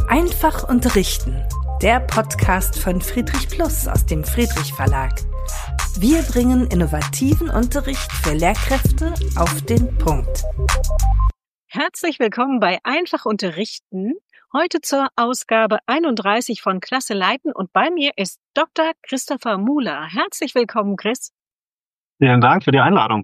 Einfach unterrichten, der Podcast von Friedrich Plus aus dem Friedrich Verlag. Wir bringen innovativen Unterricht für Lehrkräfte auf den Punkt. Herzlich willkommen bei Einfach unterrichten. Heute zur Ausgabe 31 von Klasse Leiten und bei mir ist Dr. Christopher Muhler. Herzlich willkommen, Chris. Vielen Dank für die Einladung.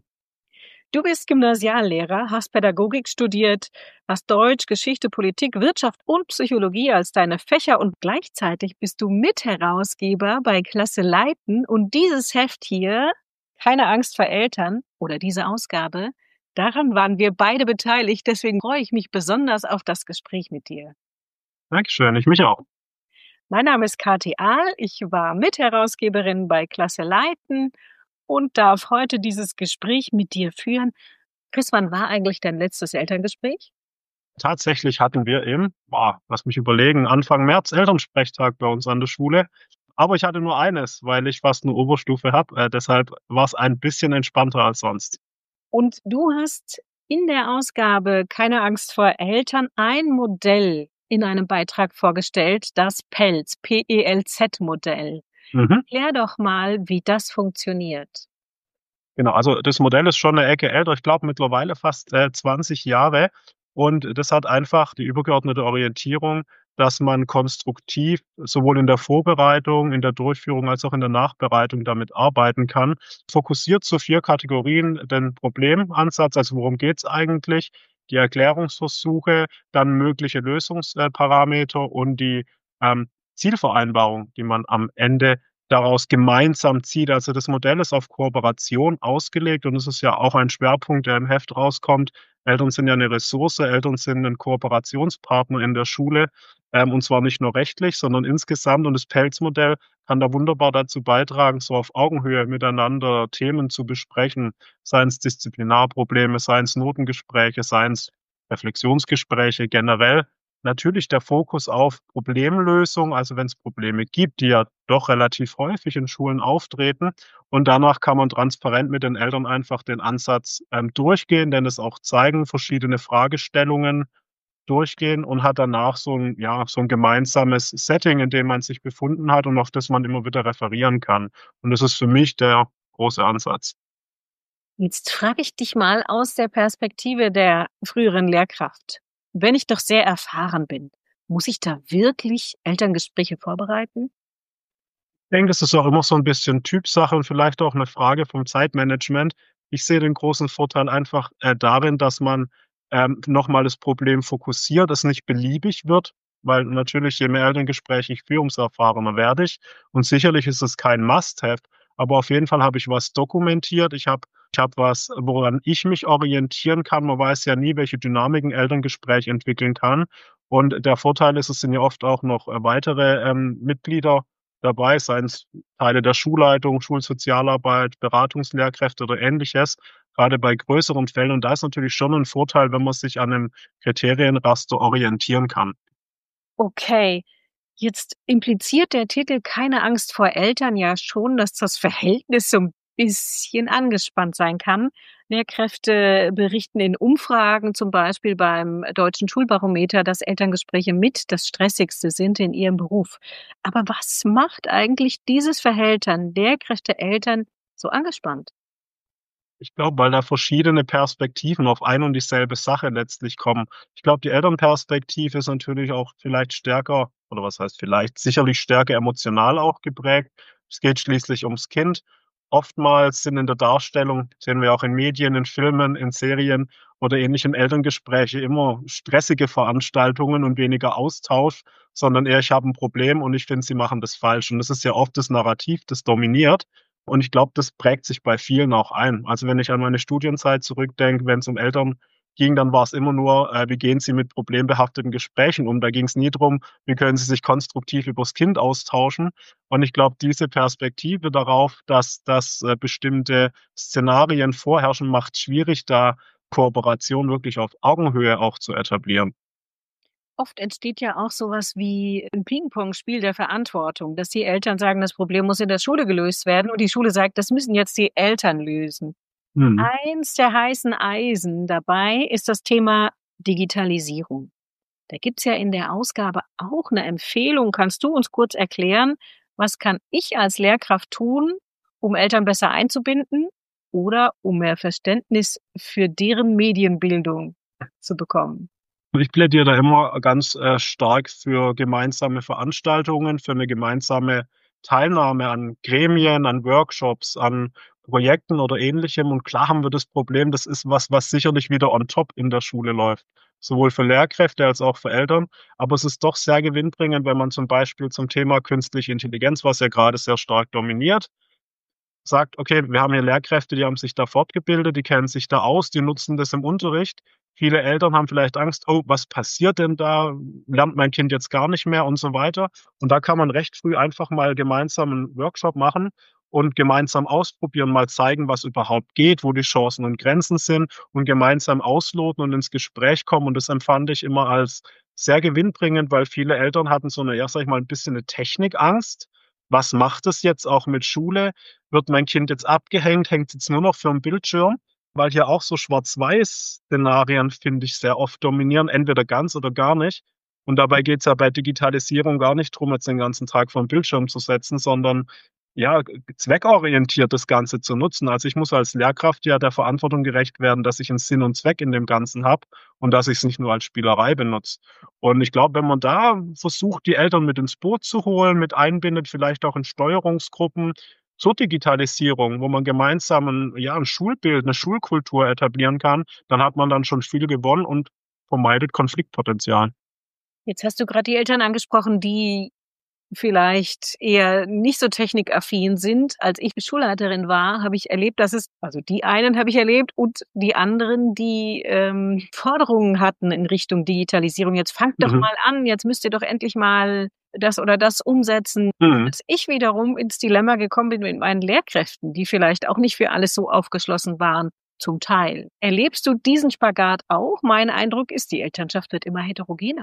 Du bist Gymnasiallehrer, hast Pädagogik studiert, hast Deutsch, Geschichte, Politik, Wirtschaft und Psychologie als deine Fächer und gleichzeitig bist du Mitherausgeber bei Klasse Leiten und dieses Heft hier, Keine Angst vor Eltern, oder diese Ausgabe, daran waren wir beide beteiligt, deswegen freue ich mich besonders auf das Gespräch mit dir. Dankeschön, ich mich auch. Mein Name ist Kathi Ahl, ich war Mitherausgeberin bei Klasse Leiten und darf heute dieses Gespräch mit dir führen. Chris, wann war eigentlich dein letztes Elterngespräch? Tatsächlich hatten wir lass mich überlegen, Anfang März Elternsprechtag bei uns an der Schule. Aber ich hatte nur eines, weil ich fast eine Oberstufe habe. Deshalb war es ein bisschen entspannter als sonst. Und du hast in der Ausgabe Keine Angst vor Eltern ein Modell in einem Beitrag vorgestellt, das PELZ, P-E-L-Z-Modell. Erklär doch mal, wie das funktioniert. Genau, also das Modell ist schon eine Ecke älter, ich glaube mittlerweile fast 20 Jahre. Und das hat einfach die übergeordnete Orientierung, dass man konstruktiv sowohl in der Vorbereitung, in der Durchführung als auch in der Nachbereitung damit arbeiten kann. Fokussiert zu 4 Kategorien den Problemansatz, also worum geht's eigentlich, die Erklärungsversuche, dann mögliche Lösungsparameter und die Zielvereinbarung, die man am Ende daraus gemeinsam zieht. Also das Modell ist auf Kooperation ausgelegt und es ist ja auch ein Schwerpunkt, der im Heft rauskommt. Eltern sind ja eine Ressource, Eltern sind ein Kooperationspartner in der Schule, und zwar nicht nur rechtlich, sondern insgesamt. Und das PELZ-Modell kann da wunderbar dazu beitragen, so auf Augenhöhe miteinander Themen zu besprechen, seien es Disziplinarprobleme, seien es Notengespräche, seien es Reflexionsgespräche generell. Natürlich der Fokus auf Problemlösung, also wenn es Probleme gibt, die ja doch relativ häufig in Schulen auftreten. Und danach kann man transparent mit den Eltern einfach den Ansatz durchgehen, denn es auch zeigen, verschiedene Fragestellungen durchgehen und hat danach so ein gemeinsames Setting, in dem man sich befunden hat und auf das man immer wieder referieren kann. Und das ist für mich der große Ansatz. Jetzt frage ich dich mal aus der Perspektive der früheren Lehrkraft. Wenn ich doch sehr erfahren bin, muss ich da wirklich Elterngespräche vorbereiten? Ich denke, das ist auch immer so ein bisschen Typsache und vielleicht auch eine Frage vom Zeitmanagement. Ich sehe den großen Vorteil einfach darin, dass man noch mal das Problem fokussiert, es nicht beliebig wird, weil natürlich je mehr Elterngespräche ich führe, umso erfahrener werde ich. Und sicherlich ist es kein Must-have, aber auf jeden Fall habe ich was dokumentiert. Ich habe was, woran ich mich orientieren kann. Man weiß ja nie, welche Dynamiken Elterngespräch entwickeln kann. Und der Vorteil ist, es sind ja oft auch noch weitere Mitglieder dabei, seien es Teile der Schulleitung, Schulsozialarbeit, Beratungslehrkräfte oder Ähnliches, gerade bei größeren Fällen. Und da ist natürlich schon ein Vorteil, wenn man sich an einem Kriterienraster orientieren kann. Okay, jetzt impliziert der Titel Keine Angst vor Eltern ja schon, dass das Verhältnis so ein bisschen angespannt sein kann. Lehrkräfte berichten in Umfragen, zum Beispiel beim Deutschen Schulbarometer, dass Elterngespräche mit das Stressigste sind in ihrem Beruf. Aber was macht eigentlich dieses Verhältnis Lehrkräfte, Eltern so angespannt? Ich glaube, weil da verschiedene Perspektiven auf ein und dieselbe Sache letztlich kommen. Ich glaube, die Elternperspektive ist natürlich auch vielleicht stärker, oder was heißt vielleicht, sicherlich stärker emotional auch geprägt. Es geht schließlich ums Kind. Oftmals sind in der Darstellung, sehen wir auch in Medien, in Filmen, in Serien oder ähnlichen Elterngespräche immer stressige Veranstaltungen und weniger Austausch, sondern eher, ich habe ein Problem und ich finde, sie machen das falsch. Und das ist ja oft das Narrativ, das dominiert. Und ich glaube, das prägt sich bei vielen auch ein. Also wenn ich an meine Studienzeit zurückdenke, wenn es um Eltern ging, dann war es immer nur, wie gehen sie mit problembehafteten Gesprächen um? Da ging es nie drum, wie können sie sich konstruktiv übers Kind austauschen. Und ich glaube, diese Perspektive darauf, dass bestimmte Szenarien vorherrschen, macht schwierig, da Kooperation wirklich auf Augenhöhe auch zu etablieren. Oft entsteht ja auch sowas wie ein Ping-Pong-Spiel der Verantwortung, dass die Eltern sagen, das Problem muss in der Schule gelöst werden und die Schule sagt, das müssen jetzt die Eltern lösen. Mhm. Eins der heißen Eisen dabei ist das Thema Digitalisierung. Da gibt's ja in der Ausgabe auch eine Empfehlung. Kannst du uns kurz erklären, was kann ich als Lehrkraft tun, um Eltern besser einzubinden oder um mehr Verständnis für deren Medienbildung zu bekommen? Ich plädiere da immer ganz stark für gemeinsame Veranstaltungen, für eine gemeinsame Teilnahme an Gremien, an Workshops, an Projekten oder Ähnlichem. Und klar haben wir das Problem, das ist was sicherlich wieder on top in der Schule läuft, sowohl für Lehrkräfte als auch für Eltern. Aber es ist doch sehr gewinnbringend, wenn man zum Beispiel zum Thema künstliche Intelligenz, was ja gerade sehr stark dominiert, sagt: „Okay, wir haben hier Lehrkräfte, die haben sich da fortgebildet, die kennen sich da aus, die nutzen das im Unterricht.“ Viele Eltern haben vielleicht Angst: „Oh, was passiert denn da? Lernt mein Kind jetzt gar nicht mehr?“ und so weiter. Und da kann man recht früh einfach mal gemeinsam 'n Workshop machen und gemeinsam ausprobieren, mal zeigen, was überhaupt geht, wo die Chancen und Grenzen sind und gemeinsam ausloten und ins Gespräch kommen. Und das empfand ich immer als sehr gewinnbringend, weil viele Eltern hatten so 'ne, ja, sage ich mal, 'n bisschen 'ne Technikangst. Was macht es jetzt auch mit Schule? Wird mein Kind jetzt abgehängt? Hängt jetzt nur noch vorm Bildschirm? Weil hier auch so Schwarz-Weiß-Szenarien, finde ich, sehr oft dominieren, entweder ganz oder gar nicht. Und dabei geht's ja bei Digitalisierung gar nicht drum, jetzt den ganzen Tag vorm Bildschirm zu setzen, sondern ja, zweckorientiert das Ganze zu nutzen. Also, ich muss als Lehrkraft ja der Verantwortung gerecht werden, dass ich 'n Sinn und Zweck in dem Ganzen habe und dass ich's nicht nur als Spielerei benutze. Und ich glaube, wenn man da versucht, die Eltern mit ins Boot zu holen, mit einbindet, vielleicht auch in Steuerungsgruppen zur Digitalisierung, wo man gemeinsam 'n Schulbild, 'ne Schulkultur etablieren kann, dann hat man dann schon viel gewonnen und vermeidet Konfliktpotenzial. Jetzt hast du gerade die Eltern angesprochen, die vielleicht eher nicht so technikaffin sind. Als ich Schulleiterin war, habe ich erlebt, dass es also die einen habe ich erlebt und die anderen, die, Forderungen hatten in Richtung Digitalisierung. „Jetzt fangt doch Mhm. mal an, jetzt müsst ihr doch endlich mal das oder das umsetzen.“ Mhm. Dass ich wiederum ins Dilemma gekommen bin mit meinen Lehrkräften, die vielleicht auch nicht für alles so aufgeschlossen waren, zum Teil. Erlebst du diesen Spagat auch? Mein Eindruck ist, die Elternschaft wird immer heterogener.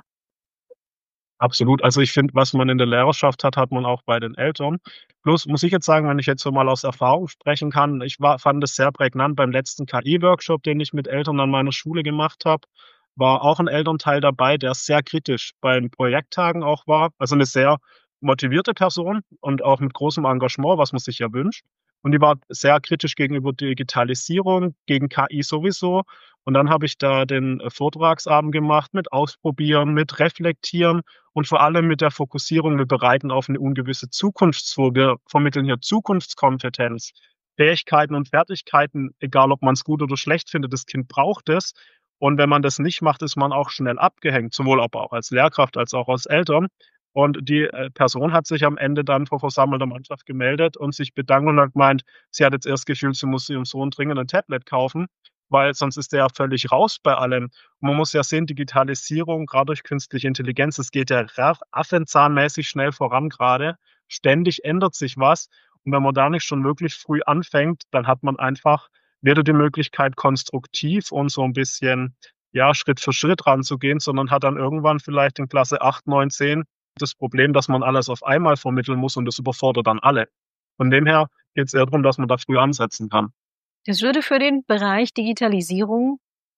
Absolut. Also, ich finde, was man in der Lehrerschaft hat, hat man auch bei den Eltern. Bloß muss ich jetzt sagen, wenn ich jetzt so mal aus Erfahrung sprechen kann, fand es sehr prägnant beim letzten KI-Workshop, den ich mit Eltern an meiner Schule gemacht habe, war auch 'n Elternteil dabei, der sehr kritisch bei den Projekttagen auch war. Also, 'ne sehr motivierte Person und auch mit großem Engagement, was man sich ja wünscht. Und die war sehr kritisch gegenüber Digitalisierung, gegen KI sowieso. Und dann habe ich da den, Vortragsabend gemacht mit Ausprobieren, mit Reflektieren und vor allem mit der Fokussierung, wir bereiten auf 'ne ungewisse Zukunft vor. Wir vermitteln hier Zukunftskompetenz, Fähigkeiten und Fertigkeiten, egal ob man's gut oder schlecht findet, das Kind braucht es. Und wenn man das nicht macht, ist man auch schnell abgehängt, sowohl aber auch als Lehrkraft als auch als Eltern. Und die, Person hat sich am Ende dann vor versammelter Mannschaft gemeldet und sich bedankt und hat gemeint, sie hat jetzt erst gefühlt, sie muss ihrem Sohn dringend 'n Tablet kaufen, weil sonst ist der ja völlig raus bei allem. Und man muss ja sehen, Digitalisierung, grad durch künstliche Intelligenz, das geht ja affenzahnmäßig schnell voran grade. Ständig ändert sich was. Und wenn man da nicht schon wirklich früh anfängt, dann hat man einfach weder die Möglichkeit, konstruktiv und so 'n bisschen, ja, Schritt für Schritt ranzugehen, sondern hat dann irgendwann vielleicht in Klasse 8, 9, 10 das Problem, dass man alles auf einmal vermitteln muss und das überfordert dann alle. Von dem her geht's eher drum, dass man da früh ansetzen kann. Das würde für den Bereich Digitalisierung,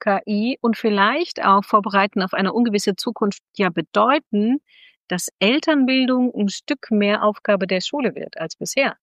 KI und vielleicht auch Vorbereiten auf eine ungewisse Zukunft ja bedeuten, dass Elternbildung 'n Stück mehr Aufgabe der Schule wird als bisher.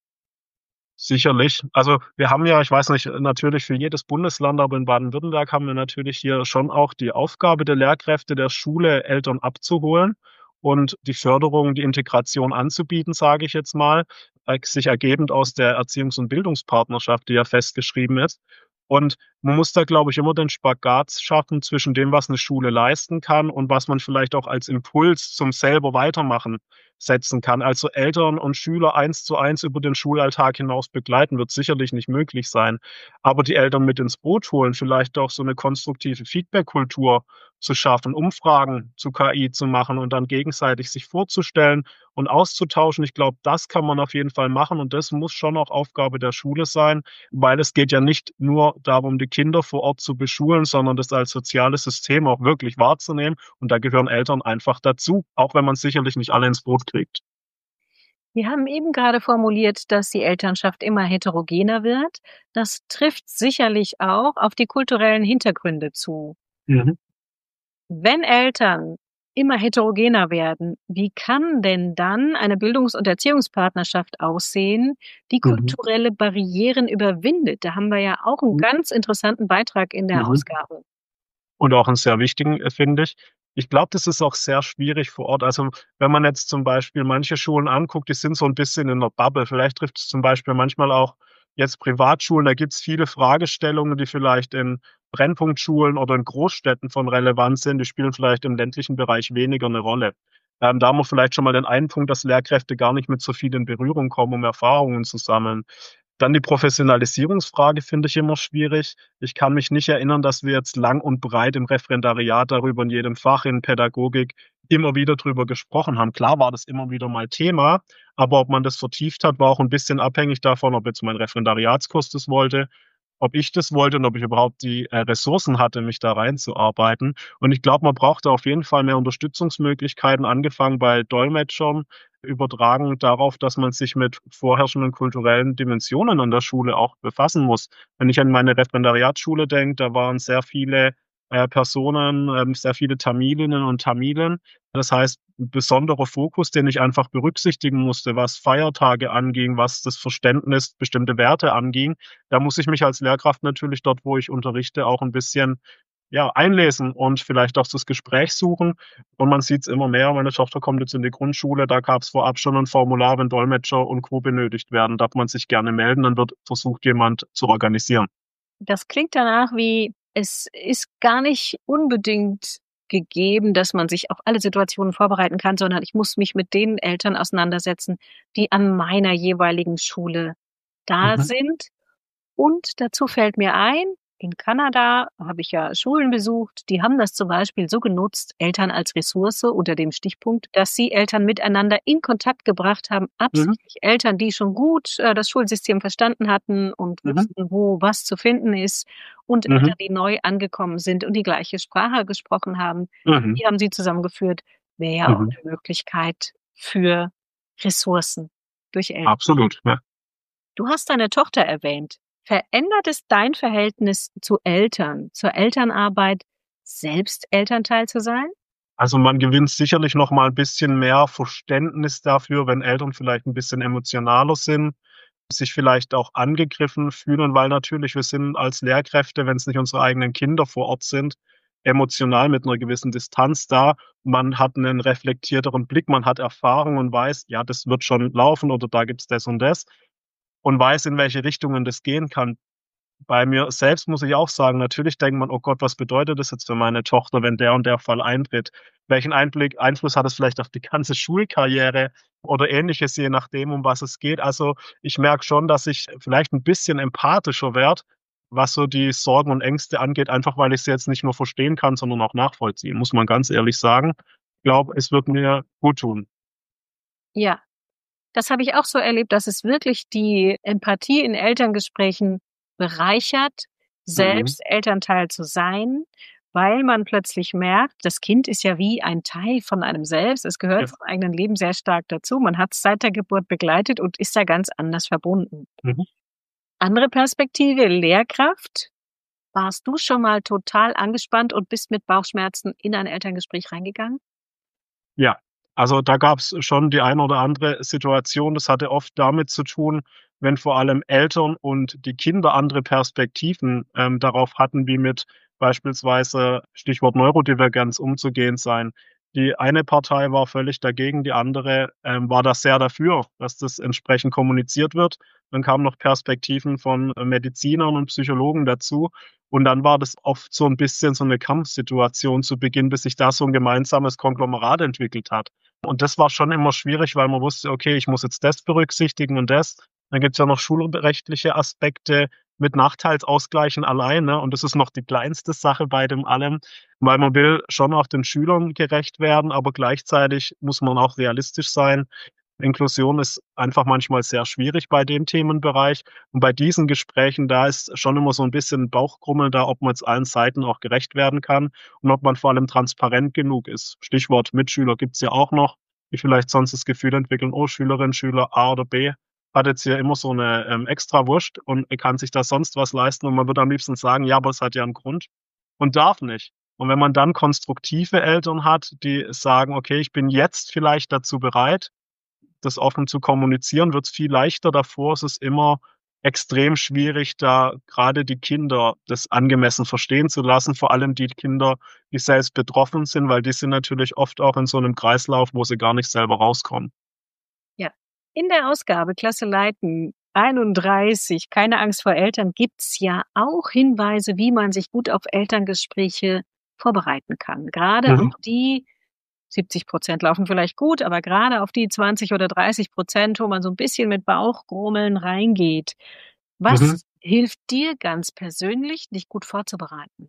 Sicherlich. Also, wir haben ja, ich weiß nicht, natürlich für jedes Bundesland, aber in Baden-Württemberg haben wir natürlich hier schon auch die Aufgabe der Lehrkräfte der Schule, Eltern abzuholen und die Förderung, die Integration anzubieten, sage ich jetzt mal, sich ergebend aus der Erziehungs- und Bildungspartnerschaft, die ja festgeschrieben ist. Und man muss da, glaube ich, immer den Spagat schaffen zwischen dem, was 'ne Schule leisten kann und was man vielleicht auch als Impuls zum selber Weitermachen setzen kann. Also, Eltern und Schüler 1:1 über den Schulalltag hinaus begleiten, wird sicherlich nicht möglich sein. Aber die Eltern mit ins Boot holen, vielleicht auch so 'ne konstruktive Feedbackkultur zu schaffen, Umfragen zu KI zu machen und dann gegenseitig sich vorzustellen und auszutauschen. Ich glaube, das kann man auf jeden Fall machen und das muss schon auch Aufgabe der Schule sein, weil es geht ja nicht nur darum, die Kinder vor Ort zu beschulen, sondern das als soziales System auch wirklich wahrzunehmen. Und da gehören Eltern einfach dazu, auch wenn man sicherlich nicht alle ins Boot kriegt. Wir haben eben gerade formuliert, dass die Elternschaft immer heterogener wird. Das trifft sicherlich auch auf die kulturellen Hintergründe zu. Mhm. Wenn Eltern immer heterogener werden. Wie kann denn dann eine Bildungs- und Erziehungspartnerschaft aussehen, die Mhm. kulturelle Barrieren überwindet? Da haben wir ja auch einen ganz interessanten Beitrag in der Mhm. Ausgabe. Und auch 'n sehr wichtigen, finde ich. Ich glaube, das ist auch sehr schwierig vor Ort. Also, wenn man jetzt zum Beispiel manche Schulen anguckt, die sind so 'n bisschen in 'ner Bubble. Vielleicht trifft es zum Beispiel manchmal auch jetzt Privatschulen, da gibt's viele Fragestellungen, die vielleicht in Brennpunktschulen oder in Großstädten von Relevanz sind. Die spielen vielleicht im ländlichen Bereich weniger 'ne Rolle. Da haben wir vielleicht schon mal den einen Punkt, dass Lehrkräfte gar nicht mit so viel in Berührung kommen, um Erfahrungen zu sammeln. Dann die Professionalisierungsfrage finde ich immer schwierig. Ich kann mich nicht erinnern, dass wir jetzt lang und breit im Referendariat darüber in jedem Fach in Pädagogik immer wieder drüber gesprochen haben. Klar war das immer wieder mal Thema, aber ob man das vertieft hat, war auch 'n bisschen abhängig davon, ob jetzt mein Referendariatskurs das wollte, ob ich das wollte und ob ich überhaupt die, Ressourcen hatte, mich da reinzuarbeiten. Und ich glaube, man braucht da auf jeden Fall mehr Unterstützungsmöglichkeiten, angefangen bei Dolmetschern, übertragen darauf, dass man sich mit vorherrschenden kulturellen Dimensionen an der Schule auch befassen muss. Wenn ich an meine Referendariatsschule denke, da waren sehr viele, Personen, sehr viele Tamilinnen und Tamilen. Das heißt, 'n besonderer Fokus, den ich einfach berücksichtigen musste, was Feiertage anging, was das Verständnis, bestimmte Werte anging. Da muss ich mich als Lehrkraft natürlich dort, wo ich unterrichte, auch 'n bisschen, ja, einlesen und vielleicht auch das Gespräch suchen. Und man sieht's immer mehr. Meine Tochter kommt jetzt in die Grundschule, da gab's vorab schon 'n Formular, wenn Dolmetscher und Co. benötigt werden, darf man sich gerne melden, dann wird versucht, jemand zu organisieren. Das klingt danach wie, es ist gar nicht unbedingt gegeben, dass man sich auf alle Situationen vorbereiten kann, sondern ich muss mich mit den Eltern auseinandersetzen, die an meiner jeweiligen Schule da Mhm. sind. Und dazu fällt mir ein, in Kanada habe ich ja Schulen besucht, die haben das zum Beispiel so genutzt, Eltern als Ressource unter dem Stichpunkt, dass sie Eltern miteinander in Kontakt gebracht haben, Mhm. absichtlich Eltern, die schon gut das Schulsystem verstanden hatten und Mhm. wussten, wo was zu finden ist, und Mhm. Eltern, die neu angekommen sind und die gleiche Sprache gesprochen haben. Mhm. Die haben sie zusammengeführt. Wäre ja auch Mhm. 'ne Möglichkeit für Ressourcen durch Eltern. Absolut, ja. Du hast deine Tochter erwähnt. Verändert es dein Verhältnis zu Eltern, zur Elternarbeit, selbst Elternteil zu sein? Also, man gewinnt sicherlich noch mal 'n bisschen mehr Verständnis dafür, wenn Eltern vielleicht 'n bisschen emotionaler sind, sich vielleicht auch angegriffen fühlen, weil natürlich wir sind als Lehrkräfte, wenn's nicht unsere eigenen Kinder vor Ort sind, emotional mit 'ner gewissen Distanz da. Man hat 'nen reflektierteren Blick, man hat Erfahrung und weiß: „Ja, das wird schon laufen“ oder „da gibt's das und das“ und weiß, in welche Richtungen das gehen kann. Bei mir selbst muss ich auch sagen, natürlich denkt man: „Oh Gott, was bedeutet das jetzt für meine Tochter, wenn der und der Fall eintritt? Welchen Einfluss hat es vielleicht auf die ganze Schulkarriere oder Ähnliches, je nachdem, um was es geht?“ Also, ich merke schon, dass ich vielleicht 'n bisschen empathischer werde, was so die Sorgen und Ängste angeht, einfach weil ich sie jetzt nicht nur verstehen kann, sondern auch nachvollziehen, muss man ganz ehrlich sagen. Ich glaube, es wird mir guttun. Ja, das habe ich auch so erlebt, dass es wirklich die Empathie in Elterngesprächen bereichert, Mhm. selbst Elternteil zu sein, weil man plötzlich merkt, das Kind ist ja wie ein Teil von einem selbst. Es gehört Ja. zum eigenen Leben sehr stark dazu. Man hat's seit der Geburt begleitet und ist da ganz anders verbunden. Mhm. Andere Perspektive, Lehrkraft. Warst du schon mal total angespannt und bist mit Bauchschmerzen in ein Elterngespräch reingegangen? Ja, also da gab's schon die eine oder andere Situation. Das hatte oft damit zu tun, wenn vor allem Eltern und die Kinder andere Perspektiven, darauf hatten, wie mit beispielsweise, Stichwort Neurodivergenz, umzugehen sein. Die eine Partei war völlig dagegen, die andere, war da sehr dafür, dass das entsprechend kommuniziert wird. Dann kamen noch Perspektiven von, Medizinern und Psychologen dazu. Und dann war das oft so 'n bisschen so 'ne Kampfsituation zu Beginn, bis sich da so 'n gemeinsames Konglomerat entwickelt hat. Und das war schon immer schwierig, weil man wusste: „Okay, ich muss jetzt das berücksichtigen und das.“ Dann gibt's ja noch schulrechtliche Aspekte mit Nachteilsausgleichen allein, ne? Und das ist noch die kleinste Sache bei dem allem, weil man will schon auch den Schülern gerecht werden, aber gleichzeitig muss man auch realistisch sein. Inklusion ist einfach manchmal sehr schwierig bei dem Themenbereich. Und bei diesen Gesprächen, da ist schon immer so 'n bisschen Bauchgrummeln da, ob man jetzt allen Seiten auch gerecht werden kann und ob man vor allem transparent genug ist. Stichwort Mitschüler gibt's ja auch noch, die vielleicht sonst das Gefühl entwickeln: „Oh, Schülerin, Schüler A oder B hat jetzt hier immer so 'ne, Extrawurst und kann sich da sonst was leisten.“ Und man würde am liebsten sagen: „Ja, aber es hat ja 'n Grund“ und darf nicht. Und wenn man dann konstruktive Eltern hat, die sagen, okay, ich bin jetzt vielleicht dazu bereit, das offen zu kommunizieren, wird es viel leichter. Davor ist es immer extrem schwierig, da gerade die Kinder das angemessen verstehen zu lassen, vor allem die Kinder, die selbst betroffen sind, weil die sind natürlich oft auch in so einem Kreislauf, wo sie gar nicht selber rauskommen. Ja, in der Ausgabe Klasse Leiten 31, keine Angst vor Eltern, gibt's ja auch Hinweise, wie man sich gut auf Elterngespräche vorbereiten kann. Gerade auf die 70% laufen vielleicht gut, aber gerade auf die 20 oder 30%, wo man so ein bisschen mit Bauchgrummeln reingeht. Was hilft dir ganz persönlich, dich gut vorzubereiten?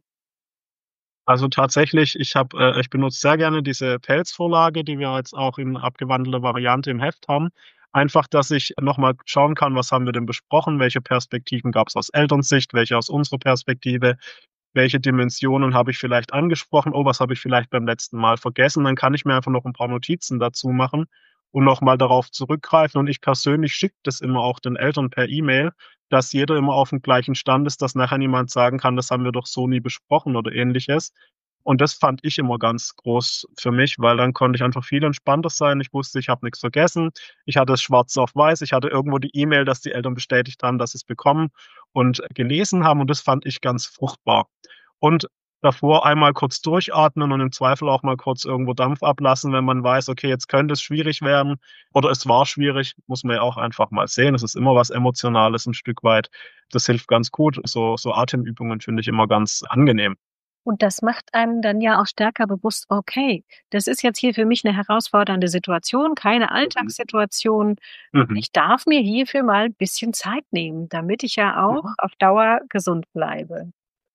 Also tatsächlich, ich benutze sehr gerne diese Pelzvorlage, die wir jetzt auch in abgewandelter Variante im Heft haben. Einfach, dass ich nochmal schauen kann, was haben wir denn besprochen, welche Perspektiven gab es aus Elternsicht, welche aus unserer Perspektive, welche Dimensionen habe ich vielleicht angesprochen, was habe ich vielleicht beim letzten Mal vergessen. Dann kann ich mir einfach noch ein paar Notizen dazu machen und nochmal darauf zurückgreifen. Und ich persönlich schicke das immer auch den Eltern per E-Mail, dass jeder immer auf dem gleichen Stand ist, dass nachher niemand sagen kann, das haben wir doch so nie besprochen oder Ähnliches. Und das fand ich immer ganz groß für mich, weil dann konnte ich einfach viel entspannter sein. Ich wusste, ich habe nichts vergessen. Ich hatte es schwarz auf weiß. Ich hatte irgendwo die E-Mail, dass die Eltern bestätigt haben, dass sie es bekommen und gelesen haben. Und das fand ich ganz fruchtbar. Und davor einmal kurz durchatmen und im Zweifel auch mal kurz irgendwo Dampf ablassen, wenn man weiß, okay, jetzt könnte es schwierig werden oder es war schwierig, muss man ja auch einfach mal sehen. Es ist immer was Emotionales ein Stück weit. Das hilft ganz gut. So Atemübungen finde ich immer ganz angenehm. Und das macht einem dann ja auch stärker bewusst, okay, das ist jetzt hier für mich eine herausfordernde Situation, keine Alltagssituation. Ich darf mir hierfür mal ein bisschen Zeit nehmen, damit ich ja auch auf Dauer gesund bleibe.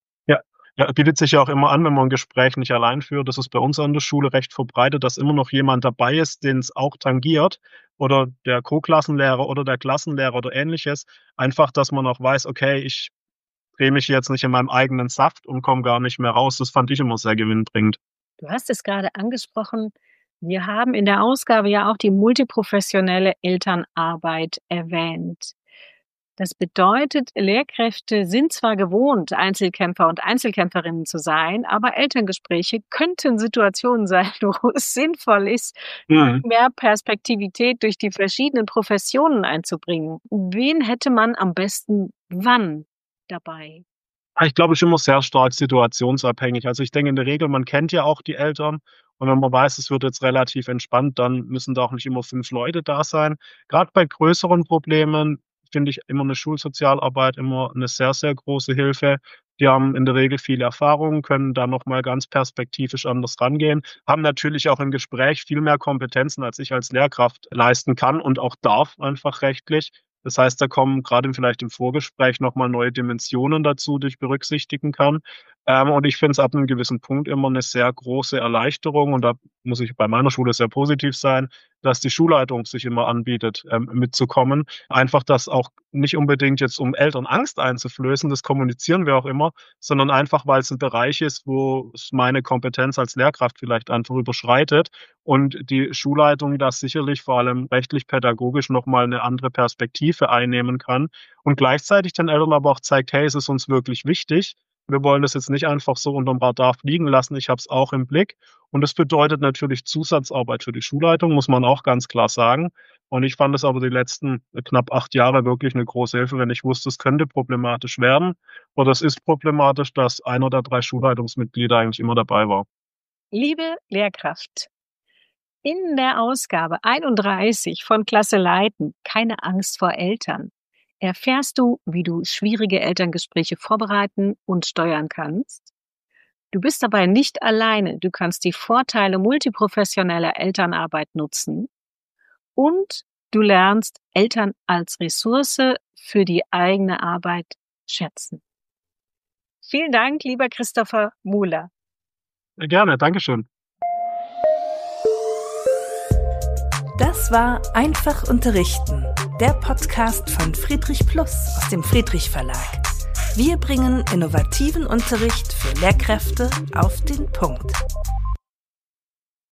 Ja, bietet sich ja auch immer an, wenn man ein Gespräch nicht allein führt. Das ist bei uns an der Schule recht verbreitet, dass immer noch jemand dabei ist, den es auch tangiert. Oder der Co-Klassenlehrer oder der Klassenlehrer oder Ähnliches. Einfach, dass man auch weiß, okay, ich drehe mich jetzt nicht in meinem eigenen Saft und komme gar nicht mehr raus. Das fand ich immer sehr gewinnbringend. Du hast es gerade angesprochen. Wir haben in der Ausgabe ja auch die multiprofessionelle Elternarbeit erwähnt. Das bedeutet, Lehrkräfte sind zwar gewohnt, Einzelkämpfer und Einzelkämpferinnen zu sein, aber Elterngespräche könnten Situationen sein, wo es sinnvoll ist, mehr Perspektivität durch die verschiedenen Professionen einzubringen. Wen hätte man am besten wann dabei? Ich glaube, es ist immer sehr stark situationsabhängig. Also ich denke in der Regel, man kennt ja auch die Eltern und wenn man weiß, es wird jetzt relativ entspannt, dann müssen da auch nicht immer 5 Leute da sein. Gerade bei größeren Problemen finde ich immer eine Schulsozialarbeit immer eine sehr, sehr große Hilfe. Die haben in der Regel viel Erfahrung, können da nochmal ganz perspektivisch anders rangehen, haben natürlich auch im Gespräch viel mehr Kompetenzen, als ich als Lehrkraft leisten kann und auch darf, einfach rechtlich. Das heißt, da kommen gerade vielleicht im Vorgespräch nochmal neue Dimensionen dazu, die ich berücksichtigen kann. Und ich finde es ab einem gewissen Punkt immer eine sehr große Erleichterung. Und da muss ich bei meiner Schule sehr positiv sein, dass die Schulleitung sich immer anbietet, mitzukommen. Einfach das auch nicht unbedingt jetzt, um Eltern Angst einzuflößen, das kommunizieren wir auch immer, sondern einfach, weil es ein Bereich ist, wo es meine Kompetenz als Lehrkraft vielleicht einfach überschreitet und die Schulleitung das sicherlich vor allem rechtlich-pädagogisch nochmal eine andere Perspektive einnehmen kann und gleichzeitig den Eltern aber auch zeigt, hey, es ist uns wirklich wichtig. Wir wollen das jetzt nicht einfach so unterm Radar fliegen lassen. Ich habe es auch im Blick. Und das bedeutet natürlich Zusatzarbeit für die Schulleitung, muss man auch ganz klar sagen. Und ich fand es aber die letzten knapp 8 Jahre wirklich eine große Hilfe, wenn ich wusste, es könnte problematisch werden. Oder es ist problematisch, dass einer der 3 Schulleitungsmitglieder eigentlich immer dabei war. Liebe Lehrkraft, in der Ausgabe 31 von Klasse Leiten, keine Angst vor Eltern, erfährst du, wie du schwierige Elterngespräche vorbereiten und steuern kannst. Du bist dabei nicht alleine. Du kannst die Vorteile multiprofessioneller Elternarbeit nutzen. Und du lernst Eltern als Ressource für die eigene Arbeit schätzen. Vielen Dank, lieber Christopher Muhler. Gerne, Dankeschön. Das war Einfach unterrichten, der Podcast von Friedrich Plus aus dem Friedrich Verlag. Wir bringen innovativen Unterricht für Lehrkräfte auf den Punkt.